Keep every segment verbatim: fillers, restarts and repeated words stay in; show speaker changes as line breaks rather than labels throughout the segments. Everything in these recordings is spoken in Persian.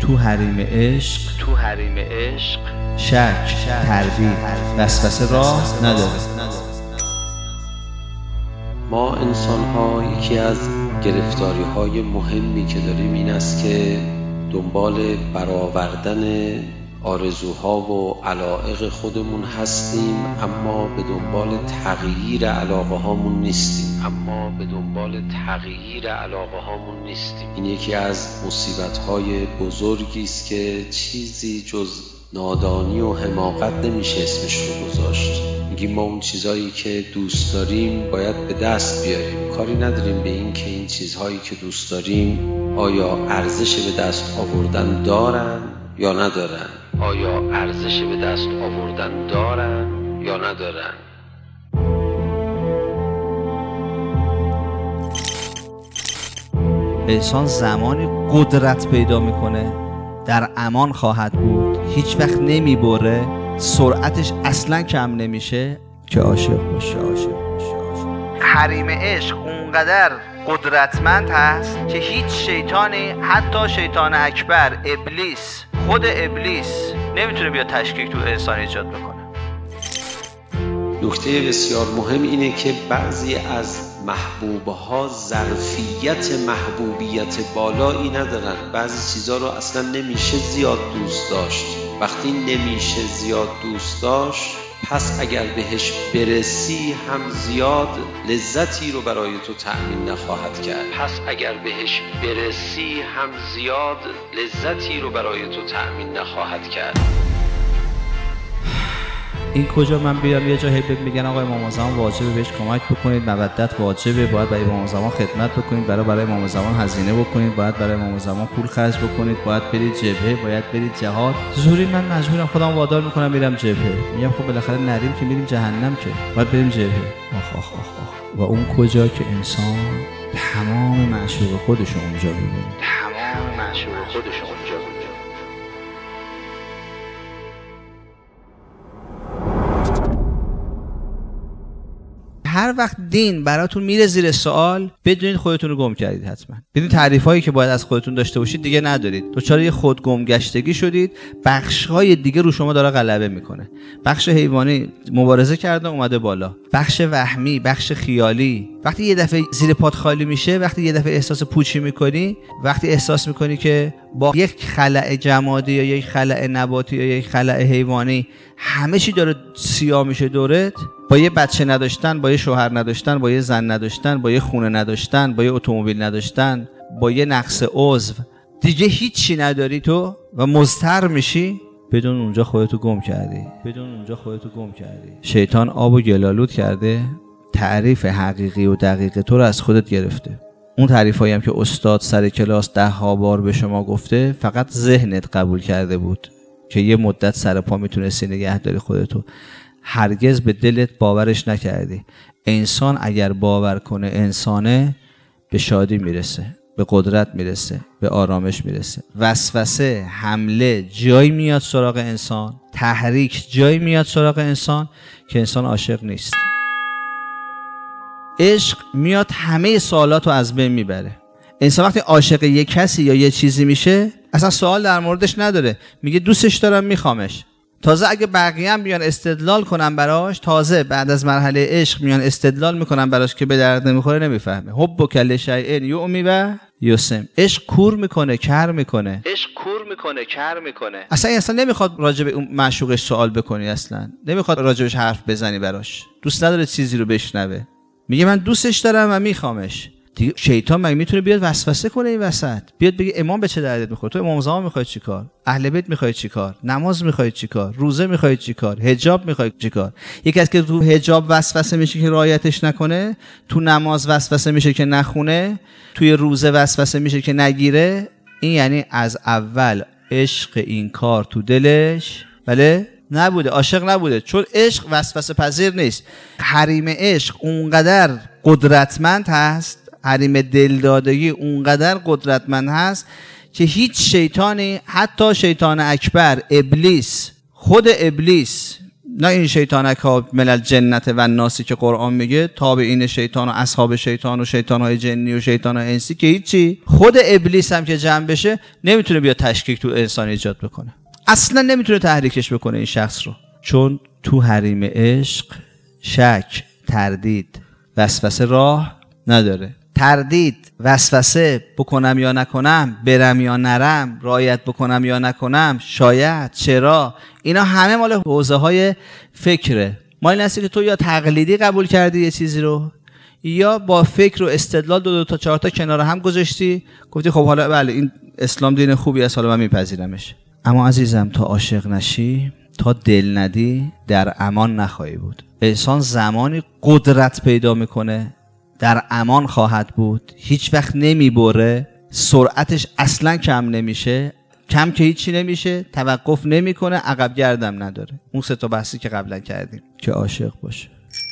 تو حریم عشق
تو حریم عشق
شک، تردید، وسوسه راه نداره.
ما انسان ها یکی از گرفتاری های مهمی که داریم این است که دنبال برآوردن آرزوها و علایق خودمون هستیم، اما به دنبال تغییر علاقه هامون نیستیم اما به دنبال تغییر علاقه هامون نیستیم این یکی از مصیبت های بزرگی است که چیزی جز نادانی و حماقت نمیشه اسمش رو گذاشت. میگیم ما اون چیزهایی که دوست داریم باید به دست بیاریم، کاری نداریم به این که این چیزهایی که دوست داریم آیا ارزش به دست آوردن دارن یا ندارن آیا ارزش به دست آوردن دارن یا ندارن.
انسان زمانی قدرت پیدا میکنه در امان خواهد بود، هیچ وقت نمیبره، سرعتش اصلا کم نمیشه که عاشق باشه. عاشق باشه حریم عشق اونقدر قدرتمند هست که هیچ شیطانی، حتی شیطان اکبر ابلیس، خود ابلیس نمیتونه بیا تشکیک تو انسان ایجاد بکنه.
نکته بسیار مهم اینه که بعضی از محبوبها ظرفیت محبوبیت بالایی ندارن، بعضی چیزا رو اصلا نمیشه زیاد دوست داشت. وقتی نمیشه زیاد دوست داشت پس اگر بهش برسی هم زیاد لذتی رو برای تو تأمین نخواهد کرد پس اگر بهش برسی هم زیاد لذتی رو برای تو تأمین نخواهد کرد.
این کجا من بیام یه جایی میگن آقا امام زمان واجبه بهش کمک بکنید، مودت واجبه، باید برای امام زمان خدمت بکنید، برای برای امام زمان هزینه بکنید، باید برای امام زمان پول خرج بکنید، باید برید جبهه، باید برید جهاد. زوری من مجبورم خودم وادار میکنم میرم جبهه. میگم خب بالاخره نریم که میریم جهنم، که باید بریم جبهه. آخ آخ آخ آخ. و اون کجا که انسان تمام معشوق خودش اونجا میبینه،
تمام معشوق خودش اونجا میبینه.
هر وقت دین براتون میره زیر سوال، بدونید خودتون رو گم کردید. حتما بدون تعریفایی که باید از خودتون داشته باشید دیگه ندارید، دچار یه خود گمگشتگی شدید. بخش‌های دیگه رو شما داره غلبه میکنه. بخش حیوانی مبارزه کرده اومده بالا، بخش وهمی، بخش خیالی. وقتی یه دفعه زیر پات خالی میشه، وقتی یه دفعه احساس پوچی میکنی، وقتی احساس میکنی که با یک خلأ جمادی یا یک خلأ نباتی یا یک خلأ حیوانی همه چی داره سیاه میشه دورت، با یه بچه نداشتن، با یه شوهر نداشتن، با یه زن نداشتن، با یه خونه نداشتن، با یه اتومبیل نداشتن، با یه نقص عضو دیگه هیچی نداری تو و مضطر میشی، بدون اونجا خودتو گم کردی. بدون اونجا خودتو گم کردی. شیطان آب و گلالود کرده، تعریف حقیقی و دقیق تو رو از خودت گرفته. اون تعریفایی هم که استاد سر کلاس ده ها بار به شما گفته فقط ذهنت قبول کرده بود که یه مدت سر پا میتونستی نگه داری خودتو، هرگز به دلت باورش نکردی. انسان اگر باور کنه انسانه، به شادی میرسه، به قدرت میرسه، به آرامش میرسه. وسوسه، حمله جایی میاد سراغ انسان، تحریک جایی میاد سراغ انسان که انسان عاشق نیست. عشق میاد همه سوالاتو از بین میبره. انسان وقتی عاشق یک کسی یا یه چیزی میشه اصلا سوال در موردش نداره، میگه دوستش دارم میخوامش. تازه اگه بقیه هم بیان استدلال کنن براش، تازه بعد از مرحله عشق میان استدلال میکنن براش که به درد نمیخوره، نمیفهمه. حب کل شیء یؤمی و یسم. عشق کور میکنه، کر میکنه.
عشق کور میکنه، کر میکنه.
اصلا اصلا نمیخواد راجع به اون معشوقش سوال بکنی، اصلا نمیخواد راجعش حرف بزنی براش، دوست نداره چیزی رو بشنوه. میگه من دوستش دارم و میخوامش. دیگه شیطان مگه میتونه بیاد وسوسه کنه این وسط، بیاد بگه امام به چه دردت میخوره؟ تو امام زمان میخوای چیکار؟ اهل بیت میخوای چیکار؟ نماز میخوای چیکار؟ روزه میخوای چیکار؟ حجاب میخوای چیکار؟ یکی از که تو حجاب وسوسه میشه که رعایتش نکنه، تو نماز وسوسه میشه که نخونه، توی روزه وسوسه میشه که نگیره. این یعنی از اول عشق این کار تو دلش بله نبوده، عاشق نبوده، چون عشق وسوسه پذیر نیست. حریم عشق اونقدر قدرتمند هست، حریم دلدادگی اونقدر قدرتمند هست که هیچ شیطانی، حتی شیطان اکبر ابلیس، خود ابلیس نه این شیطانک ها من الجنت و الناسی که قرآن میگه، تابعین شیطان و اصحاب شیطان و شیطانهای جنی و شیطانهای انسی که هیچی. خود ابلیس هم که جمع بشه نمیتونه بیا تشکیک تو انسان ایجاد بکنه، اصلا نمیتونه تحریکش بکنه این شخص رو، چون تو حریم عشق شک، تردید، وسوسه راه نداره. تردید، وسوسه، بکنم یا نکنم، برم یا نرم، رعایت بکنم یا نکنم، شاید، چرا، اینا همه مال حوزه های فکره. ما این هستی که تو یا تقلیدی قبول کردی یه چیزی رو، یا با فکر و استدلال دو دو تا چهار تا کنار هم گذاشتی، گفتی خب حالا بله این اسلام دین خوبی است، حالا من میپذیرمش. اما عزیزم تا عاشق نشی، تا دل ندی، در امان نخواهی بود. انسان زمانی قدرت پیدا میکنه در امان خواهد بود، هیچ وقت نمیبره، سرعتش اصلا کم نمیشه، کم که هیچی نمیشه، توقف نمیکنه، عقب گردم نداره. اون سه تا بحثی که قبلا کردیم که عاشق باشه.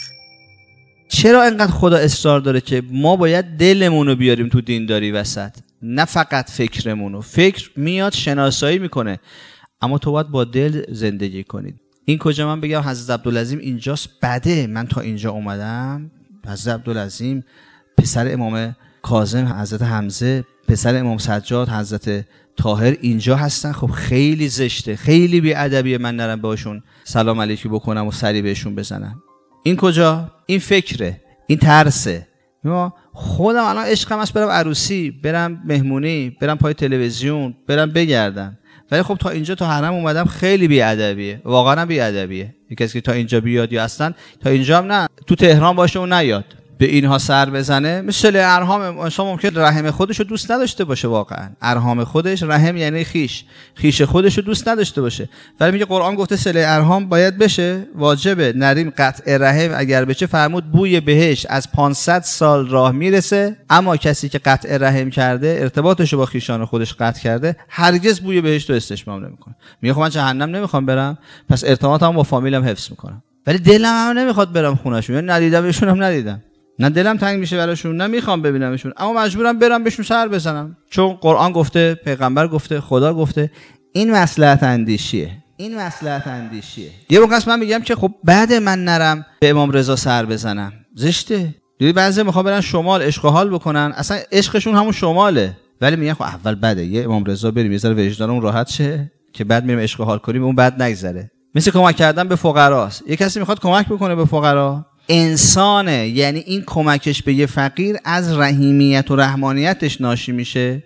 چرا اینقدر خدا اصرار داره که ما باید دلمون رو بیاریم تو دینداری وسط، نه فقط فکرمون رو؟ فکر میاد شناسایی میکنه، اما تو باید با دل زندگی کنید. این کجا من بگم حضرت عبدالعظیم اینجاست بده، من تا اینجا اومدم. حضرت عبدالعظیم پسر امام کاظم حضرت حمزه، پسر امام سجاد حضرت طاهر اینجا هستن. خب خیلی زشته، خیلی بی‌ادبیه من نرم باشون سلام علیکی بکنم و سری بهشون بزنم. این کجا؟ این فکره، این ترسه. ما خودم الان عشقم است برم عروسی، برم مهمونی، برم پای تلویزیون، برم بگردم، ولی خب تا اینجا تا حرم اومدم خیلی بی‌ادبیه، واقعا بی‌ادبیه. یکی کسی که تا اینجا بیاد یا اصلا تا اینجا هم نه، تو تهران باشه و نیاد به اینها سر بزنه. مثل ارحام، انسان ممکن رحم خودش رو دوست نداشته باشه، واقعا ارحام خودش، رحم یعنی خیش، خیش خودش رو دوست نداشته باشه، ولی میگه قرآن گفته صله ارحام باید بشه، واجبه. نریم قطع رحم اگر بشه فرمود بوی بهش از پانصد سال راه میرسه، اما کسی که قطع رحم کرده، ارتباطش رو با خیشان خودش قطع کرده، هرگز بوی بهش رو استشمام نمیکنه. میگه خب من جهنم نمیخوام برم، پس ارتباطم با فامیلم حفظ میکنم، ولی دلم هم نمیخواد برم خونه‌شون، یعنی ندیدمشون هم ندیدم، نه دلم تنگ میشه براشون، نه میخوام ببینمشون، اما مجبورم برم بهشون سر بزنم، چون قرآن گفته، پیغمبر گفته، خدا گفته. این مصلحت اندیشیه، این مصلحت اندیشیه. یه موقع من میگم که خب بعد من نرم به امام رضا سر بزنم، زشته. دیدی بعضی میخوام برن شمال عشق و حال بکنن، اصلا عشقشون همون شماله، ولی میگن خب اول بده یه امام رضا بریم یه ذره وجدانمون راحت شه که بعد میریم عشق و حال کنیم، اون بعد نگذره. مثل کمک کردن به فقراست. یه کسی میخواد کمک بکنه به فقرا، انسانه، یعنی این کمکش به یه فقیر از رحیمیت و رحمانیتش ناشی میشه.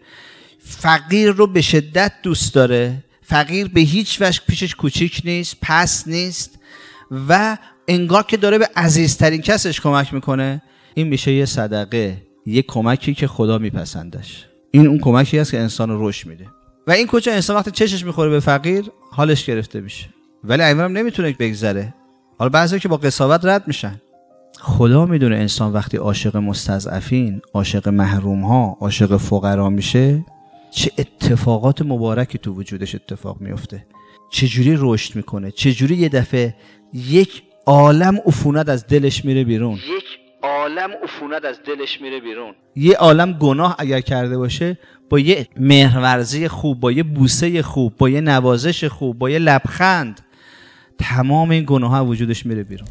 فقیر رو به شدت دوست داره، فقیر به هیچ وجه پیشش کوچیک نیست، پس نیست و انگار که داره به عزیزترین کسش کمک میکنه. این میشه یه صدقه، یه کمکی که خدا میپسندش. این اون کمکی هست که انسان رو رشد میده. و این کجا انسان وقتی چشش میخوره به فقیر حالش گرفته میشه، ولی عمرم نمیتونه بگذره. حالا بعضی که با قساوت رد میشن. خدا میدونه انسان وقتی عاشق مستضعفین، عاشق محروم ها، عاشق فقرا میشه چه اتفاقات مبارکی تو وجودش اتفاق میفته، چه جوری رشد میکنه، چه جوری یه دفعه یک عالم عفونت از دلش میره بیرون،
یک عالم عفونت از دلش میره بیرون.
یه عالم گناه اگر کرده باشه با یه مهرورزی خوب، با یه بوسه خوب، با یه نوازش خوب، با یه لبخند، تمام این گناه ها وجودش میره بیرون.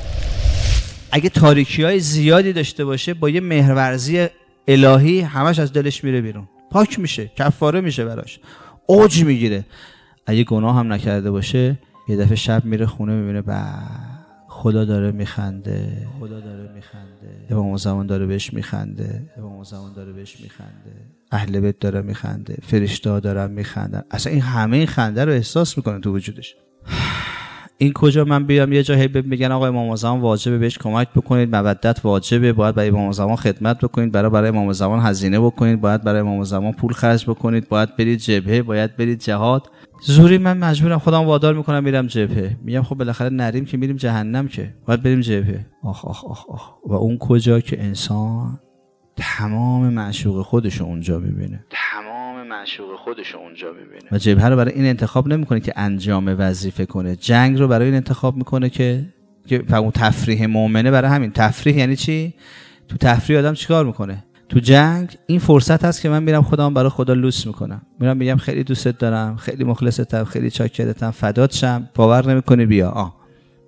اگه تاریکی های زیادی داشته باشه با یه مهرورزی الهی همش از دلش میره بیرون، پاک میشه، کفاره میشه براش، اوج میگیره. اگه گناه هم نکرده باشه یه دفعه شب میره خونه میبینه با خدا داره میخنده، خدا داره میخنده، امام زمان داره بهش میخنده، امام زمان داره بهش میخنده، اهل بیت داره میخنده، فرشته‌ها دارن میخندن. اصلا این همه این خنده رو احساس میکنه تو وجودش. این کجا من بیام یه جایی بگن آقا امام زمان واجبه بهش کمک بکنید، مودت واجبه، باید برای امام زمان خدمت بکنید، برای برای امام زمان هزینه بکنید، باید برای امام زمان پول خرج بکنید، باید برید جبهه، باید برید جهاد. زوری من مجبورم خودم وادار میکنم میرم جبهه. میگم خب بالاخره نریم که میریم جهنم، که باید بریم جبهه. آخ آخ آخ آخ. و اون کجا که انسان تمام معشوق خودشو اونجا میبینه،
تمام معشوق خودشو اونجا میبینه.
و جبهه رو برای این انتخاب نمیکنه که انجام وظیفه کنه، جنگ رو برای این انتخاب میکنه که که اون تفریح مؤمنه. برای همین تفریح یعنی چی؟ تو تفریح آدم چیکار میکنه؟ تو جنگ این فرصت هست که من میرم خودم برای خدا لوس میکنم، میرم میگم خیلی دوستت دارم، خیلی مخلصتم، خیلی چاکرتم، فدات شم، باور نمیکنی بیا. آه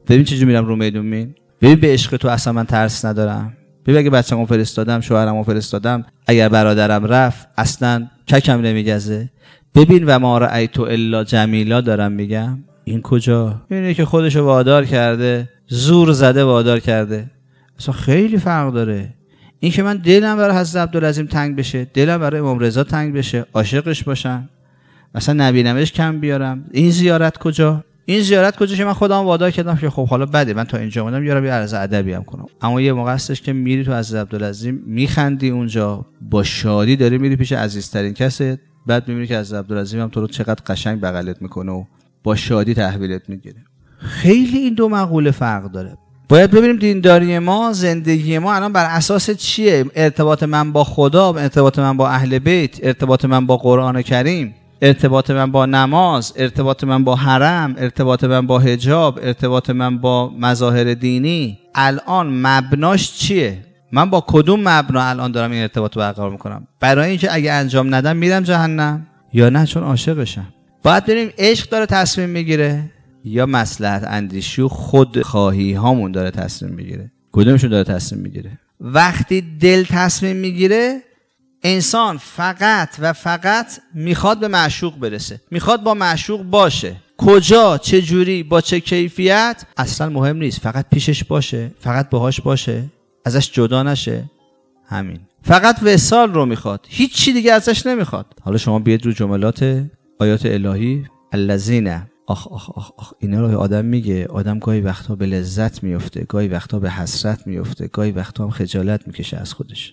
ببین چجوری میرم رو میدون مین. ببین به عشق تو اصلا من ترس ندارم. ببین اگه بچه‌مو فرستادم، شوهرمو فرستادم، اگر برادرم رفت اصلا ککم نمیگزه. ببین و ما رأیت الا جمیلا دارم میگم. این کجا؟ اینه که خودشو وادار کرده، زور زده وادار کرده. اصلا خیلی فرق داره. این که من دلم برای حضرت عبدالعظیم تنگ بشه، دلم برای امام رضا تنگ بشه، عاشقش باشم، مثلا نبینمش کم بیارم. این زیارت کجا؟ این زیارت کجا که من خودم وادار کردم که خب حالا بده من تا اینجا اومدم یارو یه عرض ادبی هم کنم. اما یه موقع هستش که میری تو حضرت عبدالعظیم میخندی اونجا، با شادی داری میری پیش عزیزترین کست، بعد میبینی که حضرت عبدالعظیم هم تو رو چقدر قشنگ بغلت میکنه و با شادی تحویلت میگیره. خیلی این دو مقوله فرق داره. باید ببینیم دینداری ما، زندگی ما الان بر اساس چیه؟ ارتباط من با خدا، ارتباط من با اهل بیت، ارتباط من با قرآن کریم، ارتباط من با نماز، ارتباط من با حرم، ارتباط من با حجاب، ارتباط من با مظاهر دینی. الان مبناش چیه؟ من با کدوم مبنا الان دارم این ارتباط رو برقرار میکنم؟ برای اینکه اگه انجام ندم میرم جهنم، یا نه چون عاشقشم؟ باید ببینیم عشق داره تصمیم میگیره یا مصلحت اندیشی و خودخواهی هامون داره تصمیم میگیره. کدومشون داره تصمیم میگیره؟ وقتی دل تصمیم میگیره، انسان فقط و فقط میخواد به معشوق برسه، میخواد با معشوق باشه. کجا، چه جوری، با چه کیفیت اصلا مهم نیست، فقط پیشش باشه، فقط باهاش باشه، ازش جدا نشه. همین، فقط وصال رو میخواد، هیچ چی دیگه ازش نمیخواد. حالا شما بیاید رو جملات آیات الهی، الذین، آخ آخ آخ آخ اینا رو آدم میگه، آدم گاهی وقتا به لذت میفته، گاهی وقتا به حسرت میفته، گاهی وقتا هم خجالت میکشه از خودش.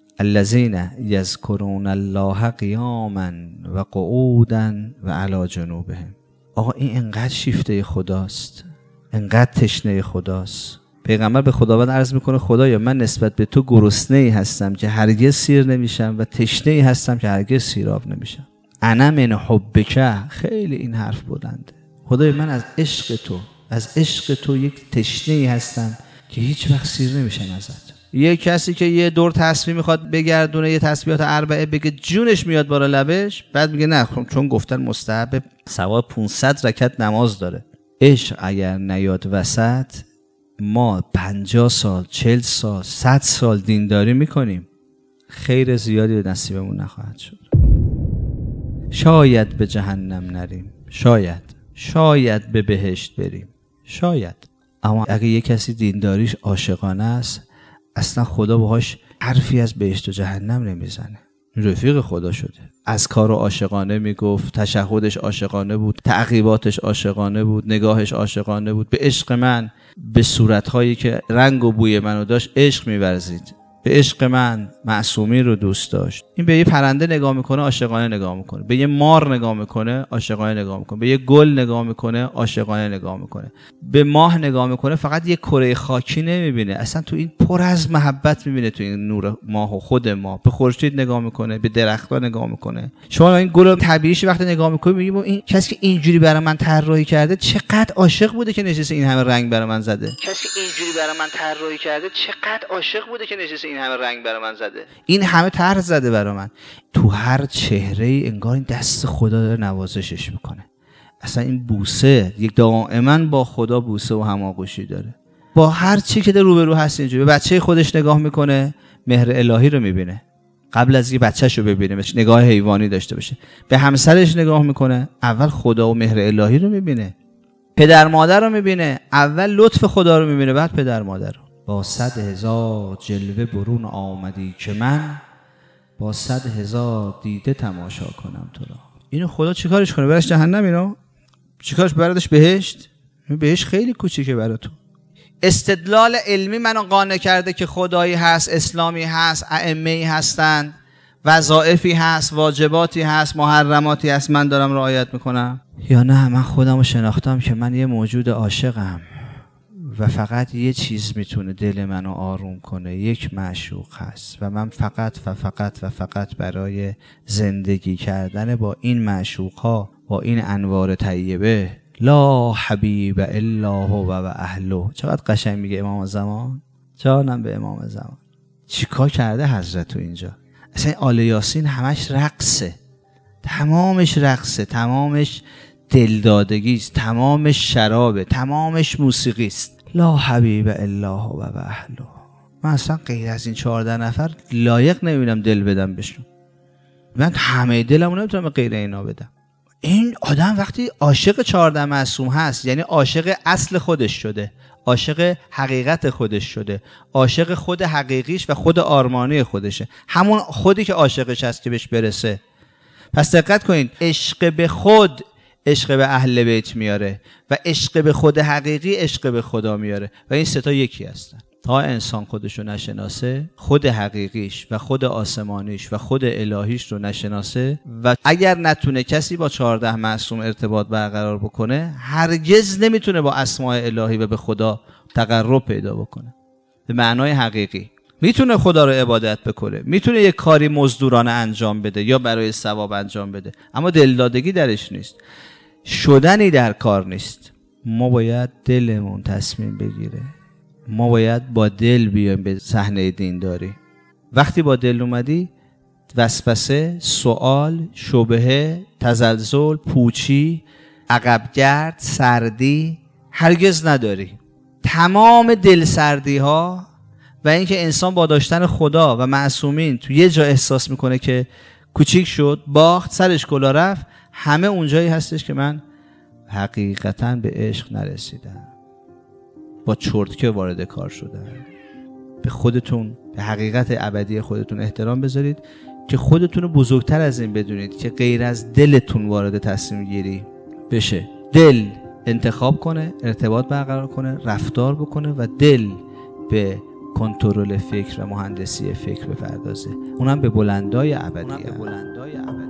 الذین یذکرون الله قیاما و قعودا و علی جنوبهم. آقا این انقدر شیفته خداست، انقدر تشنه خداست. پیغمبر به خداوند عرض میکنه خدایا من نسبت به تو گرسنه‌ای هستم که هرگز سیر نمیشم و تشنه‌ای هستم که هرگز سیراب نمیشم. انا من حبک. خیلی این حرف بلنده. خدای من از عشق تو، از عشق تو یک تشنه‌ای هستم که هیچ وقت سیر نمیشم ازت. یه کسی که یه دور تسبیح میخواد بگردونه، یه تسبیحات اربعه بگه جونش میاد بالا لبش، بعد میگه نه چون گفتن مستحب، ثواب پانصد رکعت نماز داره. عشق اگر نیاد وسط، ما پنجاه سال، چهل سال، صد سال دینداری میکنیم، خیر زیادی به نصیبمون نخواهد شد. شاید به جهنم نریم، شاید شاید به بهشت بریم، شاید. اما اگه یه کسی دینداریش عاشقانه است، اصلا خدا باهاش حرفی از بهشت و جهنم نمیزنه. رفیق خدا شده. از کار عاشقانه میگفت، تشهدش عاشقانه بود، تعقیباتش عاشقانه بود، نگاهش عاشقانه بود. به عشق من، به صورتهایی که رنگ و بوی منو داشت عشق می‌ورزید. به عشق من معصومی رو دوست داشت. این به یه پرنده نگاه میکنه عاشقانه نگاه میکنه، به یه مار نگاه میکنه عاشقانه نگاه میکنه، به یه گل نگاه میکنه عاشقانه نگاه میکنه، به ماه نگاه میکنه فقط یه کره خاکی نمیبینه، اصلا تو این پر از محبت میبینه، تو این نور ماه و خود ما. به خورشید نگاه میکنه، به درخت‌ها نگاه میکنه. شما این گل طبیعیش وقتی نگاه میکنید میگید این کسی که اینجوری برای من طراحی کرده چقدر عاشق بوده که نشسته این همه رنگ برای من زده.
کسی که اینجوری برای من طراحی کرده چقدر عاشق بوده که نشسته این همه رنگ برای من زده.
این همه طرح زده برای من. تو هر چهره ای انگار این دست خدا داره نوازشش میکنه. اصلا این بوسه یک دائما با خدا بوسه و هماغوشی داره. با هر چی که در روبرو هست اینجوری. به بچه خودش نگاه میکنه، مهر الهی رو میبینه. قبل از اینکه بچه‌شو ببینه نگاه حیوانی داشته باشه. به همسرش نگاه میکنه، اول خدا و مهر الهی رو میبینه. پدر مادر رو میبینه، اول لطف خدا رو میبینه، بعد پدر مادر رو. با صد هزار جلوه برون آمدی که من با صد هزار دیده تماشا کنم تو را. اینو خدا چیکارش کنه؟ برش جهنم؟ اینو چیکارش بردش بهشت؟ بهشت خیلی کوچیکه برای تو. استدلال علمی منو قانع کرده که خدایی هست، اسلامی هست، ائمه‌ای هستند، وظایفی هست، واجباتی هست، محرماتی هست، من دارم رعایت میکنم. یا نه من خودمو شناختم که من یه موجود عاشقم و فقط یه چیز میتونه دل منو آروم کنه، یک معشوق هست و من فقط و فقط و فقط برای زندگی کردن با این معشوقها، با این انوار طیبه، لا حبیب الا هو و اهله. چقدر قشنگ میگه امام زمان. جانم به امام زمان. چیکار کرده حضرت تو اینجا؟ اصلا آل یاسین همش رقصه، تمامش رقصه، تمامش دلدادگی است، تمامش شرابه، تمامش موسیقی است. لا حبیب الا هو و اهله. من اصلا غیر از این چهارده نفر لایق نمیبینم دل بدم بهشون. من همه دلمو نمیتونم غیر اینا بدم. این آدم وقتی عاشق چهارده معصوم هست، یعنی عاشق اصل خودش شده، عاشق حقیقت خودش شده، عاشق خود حقیقیش و خود آرمانی خودشه، همون خودی که عاشقش هست که بهش برسه. پس دقت کنید، عشق به خود عشق به اهل بیت میاره و عشق به خود حقیقی عشق به خدا میاره و این سه تا یکی هستن. تا انسان خودش رو نشناسه، خود حقیقیش و خود آسمانیش و خود الهیش رو نشناسه و اگر نتونه کسی با چهارده معصوم ارتباط برقرار بکنه، هرگز نمیتونه با اسماء الهی و به خدا تقرب پیدا بکنه به معنای حقیقی. میتونه خدا رو عبادت بکنه، میتونه یک کاری مزدورانه انجام بده یا برای ثواب انجام بده، اما دلدادگی درش نیست، شدنی در کار نیست. ما باید دلمون تصمیم بگیره، ما باید با دل بیایم به صحنه دینداری. وقتی با دل اومدی، وسوسه، سوال، شبهه، تزلزل، پوچی، عقبگرد، سردی هرگز نداری. تمام دل سردی ها و اینکه انسان با داشتن خدا و معصومین تو یه جا احساس میکنه که کوچیک شد، باخت، سرش کلا رفت، همه اونجایی هستش که من حقیقتاً به عشق نرسیدم، با چرتکه وارد کار شدن. به خودتون، به حقیقت ابدی خودتون احترام بذارید که خودتون رو بزرگتر از این بدونید که غیر از دلتون وارد تصمیم گیری بشه. دل انتخاب کنه، ارتباط برقرار کنه، رفتار بکنه و دل به کنترل فکر و مهندسی فکر بپردازه، اونم به بلندای ابدی.